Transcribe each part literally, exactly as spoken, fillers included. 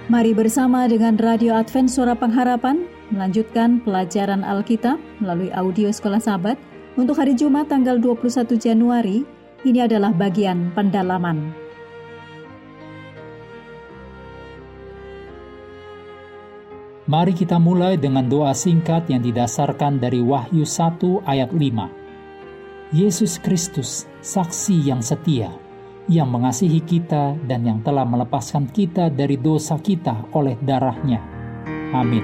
Mari bersama dengan Radio Advent Suara Pengharapan melanjutkan pelajaran Alkitab melalui audio Sekolah Sabat untuk hari Jumat tanggal dua puluh satu Januari. Ini adalah bagian pendalaman. Mari kita mulai dengan doa singkat yang didasarkan dari Wahyu satu ayat lima. Yesus Kristus, saksi yang setia, yang mengasihi kita dan yang telah melepaskan kita dari dosa kita oleh darah-Nya. Amin.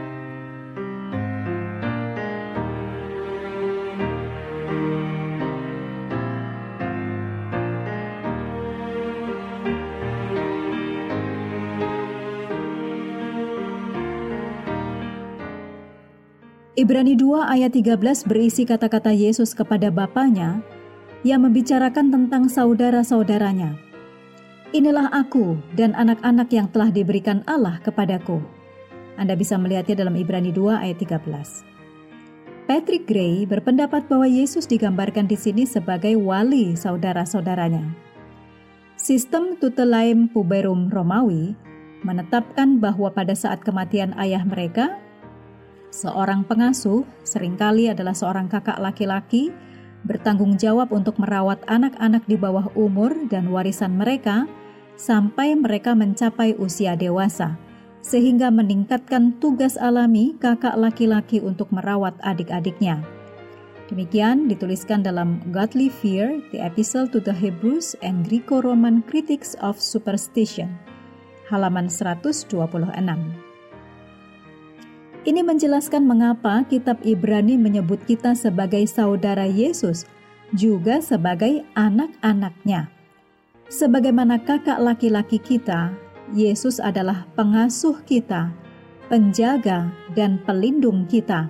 Ibrani dua ayat tiga belas berisi kata-kata Yesus kepada Bapanya yang membicarakan tentang saudara-saudaranya. Inilah aku dan anak-anak yang telah diberikan Allah kepadaku. Anda bisa melihatnya dalam Ibrani dua ayat tiga belas. Patrick Gray berpendapat bahwa Yesus digambarkan di sini sebagai wali saudara-saudaranya. Sistem Tutelaim Puberum Romawi menetapkan bahwa pada saat kematian ayah mereka, seorang pengasuh, seringkali adalah seorang kakak laki-laki, bertanggung jawab untuk merawat anak-anak di bawah umur dan warisan mereka sampai mereka mencapai usia dewasa, sehingga meningkatkan tugas alami kakak laki-laki untuk merawat adik-adiknya. Demikian dituliskan dalam Godly Fear, The Epistle to the Hebrews and Greco-Roman Critics of Superstition, halaman seratus dua puluh enam. Ini menjelaskan mengapa kitab Ibrani menyebut kita sebagai saudara Yesus, juga sebagai anak-anaknya. Sebagaimana kakak laki-laki kita, Yesus adalah pengasuh kita, penjaga dan pelindung kita.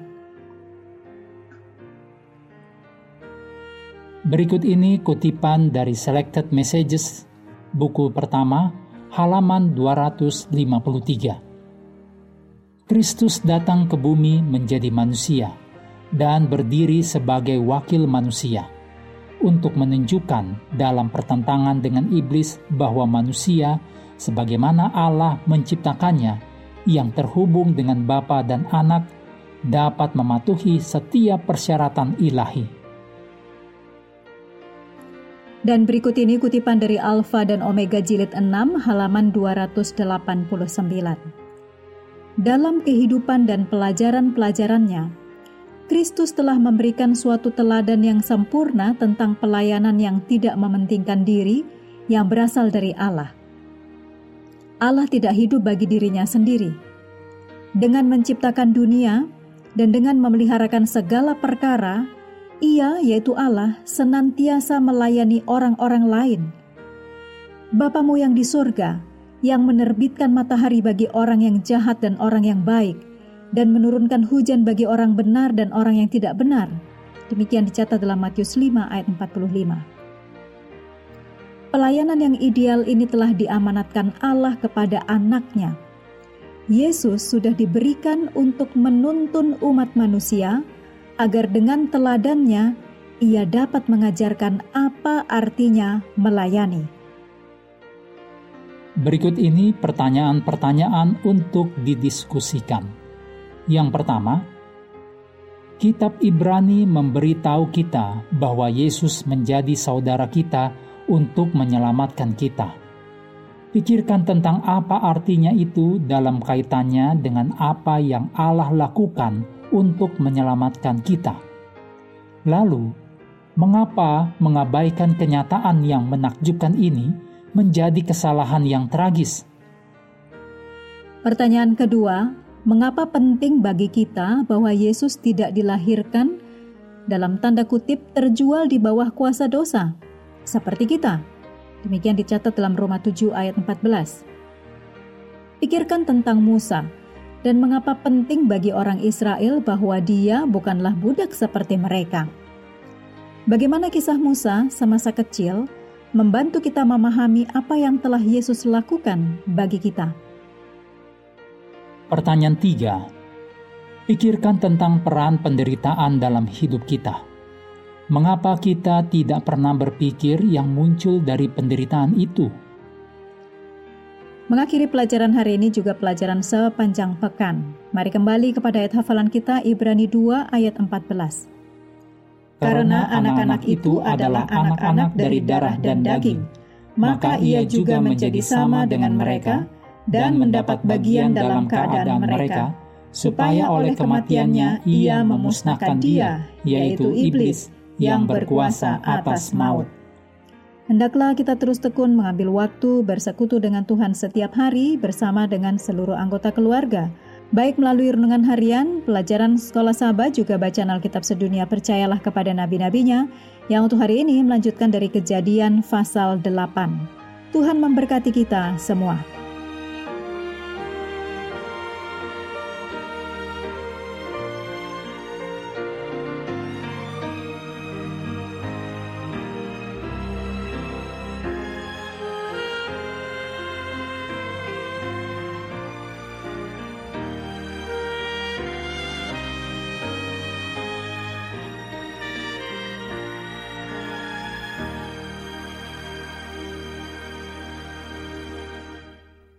Berikut ini kutipan dari Selected Messages, buku pertama, halaman dua ratus lima puluh tiga. Kristus datang ke bumi menjadi manusia dan berdiri sebagai wakil manusia untuk menunjukkan dalam pertentangan dengan iblis bahwa manusia sebagaimana Allah menciptakannya yang terhubung dengan Bapa dan Anak dapat mematuhi setiap persyaratan ilahi. Dan berikut ini kutipan dari Alfa dan Omega jilid enam halaman dua ratus delapan puluh sembilan. Dalam kehidupan dan pelajaran-pelajarannya, Kristus telah memberikan suatu teladan yang sempurna tentang pelayanan yang tidak mementingkan diri yang berasal dari Allah. Allah tidak hidup bagi dirinya sendiri. Dengan menciptakan dunia dan dengan memeliharakan segala perkara, Ia, yaitu Allah, senantiasa melayani orang-orang lain. Bapamu yang di surga, yang menerbitkan matahari bagi orang yang jahat dan orang yang baik, dan menurunkan hujan bagi orang benar dan orang yang tidak benar. Demikian dicatat dalam Matius lima ayat empat puluh lima. Pelayanan yang ideal ini telah diamanatkan Allah kepada anak-Nya. Yesus sudah diberikan untuk menuntun umat manusia, agar dengan teladannya, Ia dapat mengajarkan apa artinya melayani. Berikut ini pertanyaan-pertanyaan untuk didiskusikan. Yang pertama, kitab Ibrani memberitahu kita bahwa Yesus menjadi saudara kita untuk menyelamatkan kita. Pikirkan tentang apa artinya itu dalam kaitannya dengan apa yang Allah lakukan untuk menyelamatkan kita. Lalu, mengapa mengabaikan kenyataan yang menakjubkan ini menjadi kesalahan yang tragis? Pertanyaan kedua, mengapa penting bagi kita bahwa Yesus tidak dilahirkan dalam tanda kutip terjual di bawah kuasa dosa, seperti kita? Demikian dicatat dalam Roma tujuh ayat empat belas. Pikirkan tentang Musa dan mengapa penting bagi orang Israel bahwa dia bukanlah budak seperti mereka. Bagaimana kisah Musa semasa kecil membantu kita memahami apa yang telah Yesus lakukan bagi kita. Pertanyaan tiga. Pikirkan tentang peran penderitaan dalam hidup kita. Mengapa kita tidak pernah berpikir yang muncul dari penderitaan itu? Mengakhiri pelajaran hari ini juga pelajaran sepanjang pekan. Mari kembali kepada ayat hafalan kita Ibrani dua ayat empat belas. Karena anak-anak itu adalah anak-anak dari darah dan daging, maka ia juga menjadi sama dengan mereka dan mendapat bagian dalam keadaan mereka, supaya oleh kematiannya ia memusnahkan dia, yaitu iblis, yang berkuasa atas maut. Hendaklah kita terus tekun mengambil waktu bersekutu dengan Tuhan setiap hari bersama dengan seluruh anggota keluarga, baik melalui renungan harian, pelajaran sekolah sahabat, juga bacaan Alkitab sedunia percayalah kepada nabi-nabinya, yang untuk hari ini melanjutkan dari Kejadian pasal delapan. Tuhan memberkati kita semua.